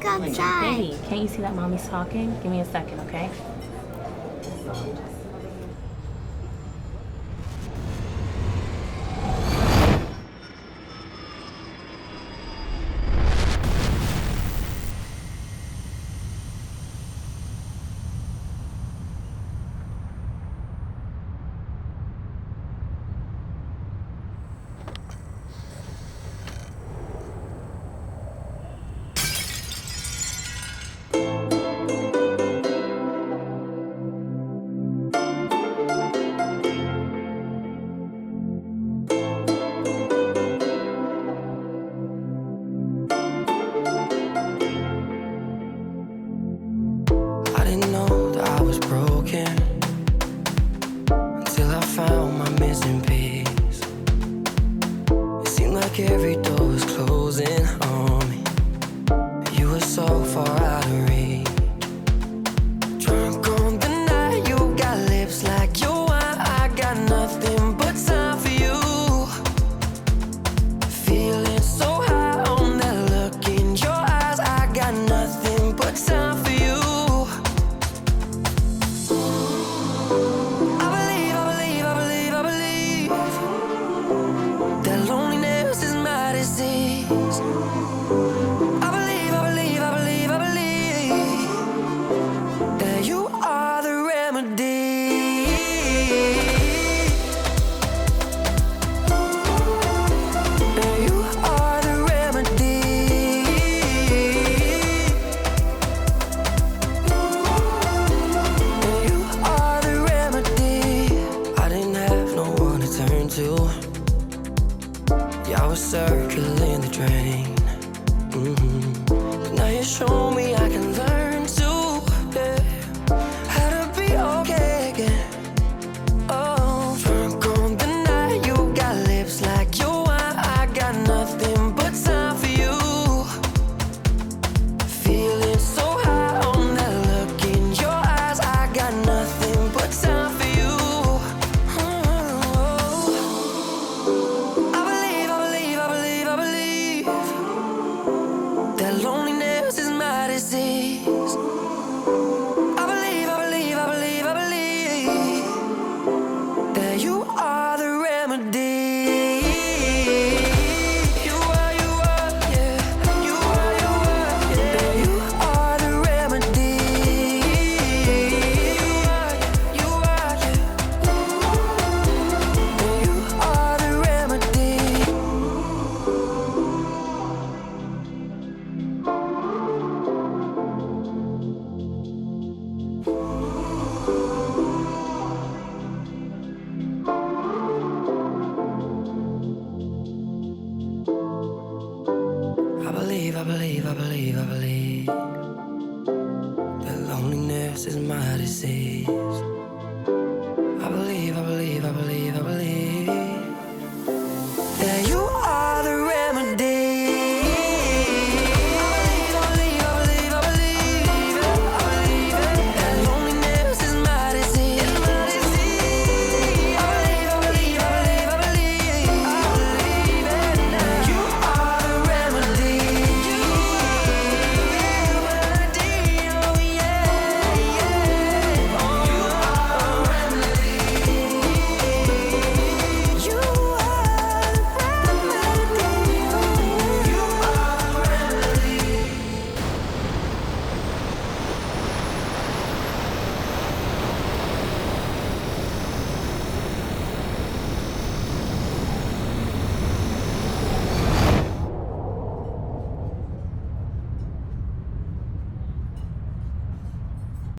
look outside. Hey, can't you see that mommy's talking? Give me a second, okay? I didn't know that I was broken until I found my missing piece. It seemed like every door was closing on me. You were so far out of reach. Drunk on the night, you got lips like your wine. I got nothing but time for you. Feeling so high on that look in your eyes. I got nothing but time for you. That loneliness is my disease. I believe that you are the remedy. That you are the remedy. That you are the remedy. I didn't have no one to turn to. Yeah, I was circling the drain. But now you show me I can learn to, yeah, how to be okay again. Oh, drunk on the night, you got lips like your wine. I got nothing but time for you. Feeling so high on that look in your eyes. I got nothing but time for you. That loneliness is my disease. I believe that you are the remedy. You are, yeah. You are, yeah. That you are the remedy. You are, yeah. That you are the remedy. I believe that loneliness is my disease.